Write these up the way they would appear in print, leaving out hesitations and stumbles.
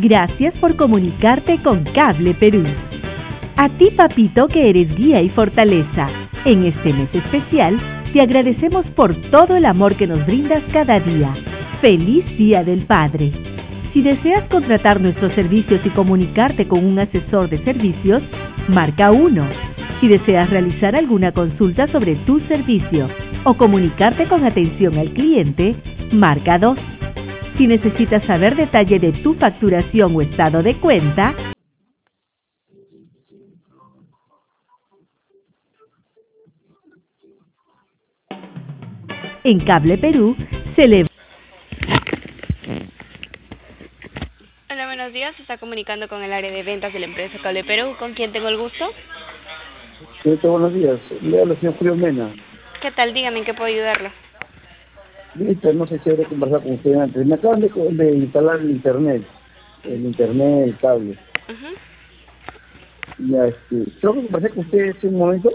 Gracias por comunicarte con Cable Perú. A ti, papito, que eres guía y fortaleza. En este mes especial, te agradecemos por todo el amor que nos brindas cada día. ¡Feliz Día del Padre! Si deseas contratar nuestros servicios y comunicarte con un asesor de servicios, marca 1. Si deseas realizar alguna consulta sobre tu servicio o comunicarte con atención al cliente, marca 2. Si necesitas saber detalle de tu facturación o estado de cuenta, en Cable Perú se le... Hola, buenos días. Se está comunicando con el área de ventas de la empresa Cable Perú. ¿Con quién tengo el gusto? Sí, buenos días. Le habla el señor Julio Mena. ¿Qué tal? Dígame, ¿en qué puedo ayudarlo? Listo, no sé si habré conversado con usted antes. Me acaban de instalar el internet, el cable. Ya, creo que conversé con usted hace un momento.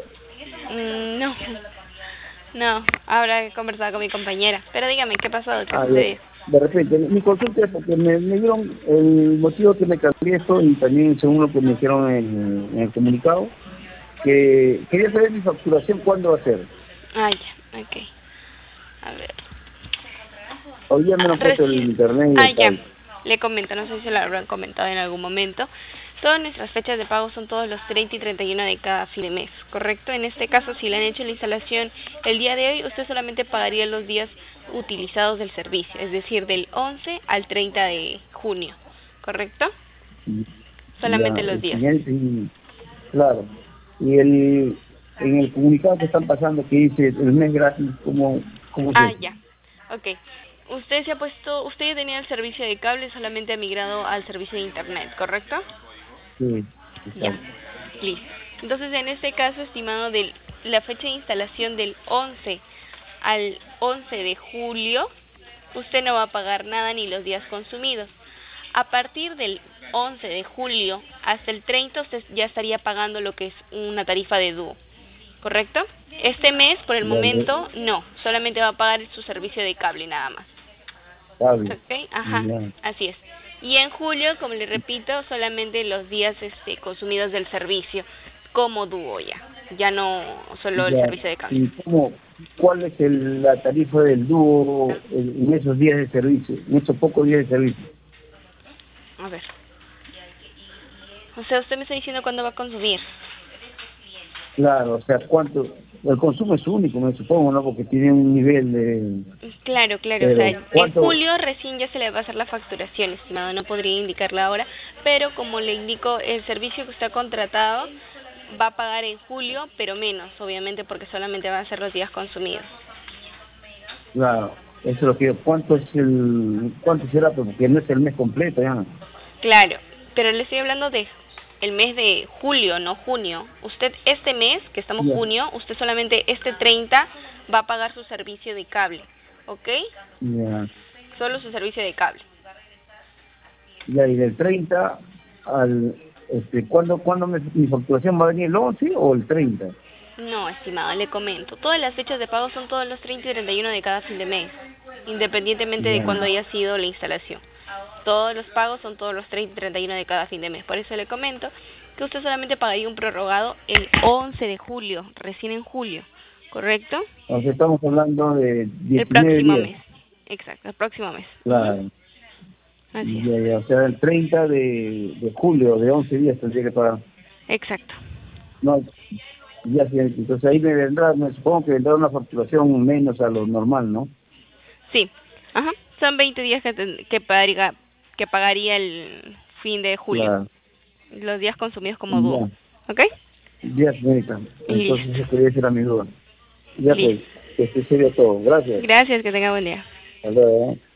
No, ahora he conversado con mi compañera. Pero dígame, ¿qué pasó? ¿Qué sucedió? De repente, mi consulta es porque me dieron el motivo que me cambié esto y también según lo que me dijeron en el comunicado, que quería saber mi facturación cuándo va a ser. Ah, ya, ok. A ver. Hoy ya me lo han puesto el internet y el ya. cable. Le comento, no sé si se lo habrán comentado en algún momento. Todas nuestras fechas de pago son todos los 30 y 31 de cada fin de mes, ¿correcto? En este caso, si le han hecho la instalación el día de hoy, usted solamente pagaría los días utilizados del servicio, es decir, del 11 al 30 de junio, ¿correcto? Solamente los días. Claro. Y en el comunicado que están pasando que dice el mes gratis, ¿cómo se... ya. Ok. Usted ya tenía el servicio de cable, solamente ha migrado al servicio de internet, ¿correcto? Sí. Ya. Listo. Entonces, en este caso, estimado, de la fecha de instalación del 11 al 11 de julio, usted no va a pagar nada ni los días consumidos. A partir del 11 de julio hasta el 30, usted ya estaría pagando lo que es una tarifa de dúo, ¿correcto? Este mes, por el momento, no. Solamente va a pagar su servicio de cable, nada más. Cable. ¿Ok? Ajá, así es. Y en julio, como le repito, solamente los días consumidos del servicio, como dúo ya no solo el servicio de cable. ¿Y cuál es la tarifa del dúo en esos días de servicio, en esos pocos días de servicio? A ver. O sea, usted me está diciendo cuándo va a consumir. Claro, o sea, ¿cuánto? El consumo es único, me supongo, ¿no? Porque tiene un nivel de... Claro, Pero, o sea, en julio recién ya se le va a hacer la facturación, estimado, no podría indicarla ahora, pero como le indico, el servicio que usted ha contratado va a pagar en julio, pero menos, obviamente, porque solamente van a ser los días consumidos. Claro, eso es lo que... ¿Cuánto será? Porque no es el mes completo, ya. Claro, pero le estoy hablando de el mes de julio, no junio. Usted este mes, que estamos junio, usted solamente este 30 va a pagar su servicio de cable, ¿ok? Ya. Solo su servicio de cable. Ya, y del 30 al... ¿Cuándo mi facturación va a venir, el 11 o el 30? No, estimado, le comento. Todas las fechas de pago son todos los 30 y 31 de cada fin de mes, independientemente de cuándo haya sido la instalación. Todos los pagos son todos los 30 y 31 de cada fin de mes. Por eso le comento que usted solamente pagaría un prorrogado el 11 de julio, recién en julio, ¿correcto? O sea, estamos hablando de 19 el próximo días. mes. Exacto, el próximo mes. Claro. Así es. Ya, o sea, el 30 de julio, de 11 días tendría que pagar. Exacto. No, ya, sí, entonces ahí me supongo que vendrá una facturación menos a lo normal, ¿no? Sí, ajá. Son 20 días que pagaría el fin de julio. Claro. Los días consumidos como dúo. ¿Ok? Ya, señorita. Entonces eso quería ser a mi duda. Ya, pues, que esté serio todo. Gracias. Gracias, que tenga buen día. Hasta luego.